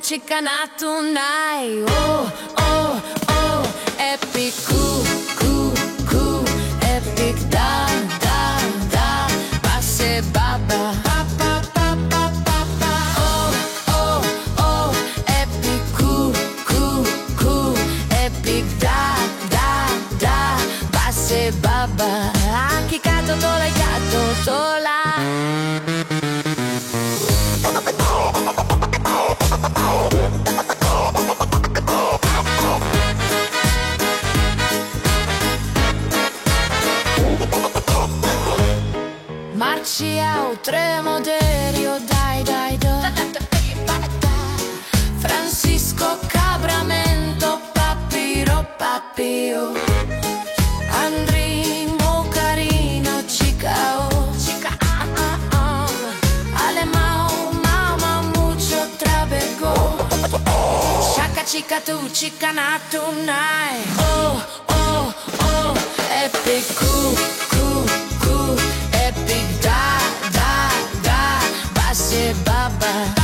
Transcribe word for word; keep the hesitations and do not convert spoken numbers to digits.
chicana tonight. Oh, oh, oh, epic, cool, cool, cool, epic, da, da, da, passe baba. Oh, oh, oh, epic, cool, cool, cool, epic, da, da, da, passe baba. Anche cato tola e cato tola. Marci au tremo derio, dai dai da. Francisco Cabramento, papiro papio. Andrimo carino, cicao. Alemão, mamma, mucho trabego. Chaka chica tu, chicana tonight. Oh, oh, oh, epic, cool, cool, cool. Epic, da, da, da, passe baba.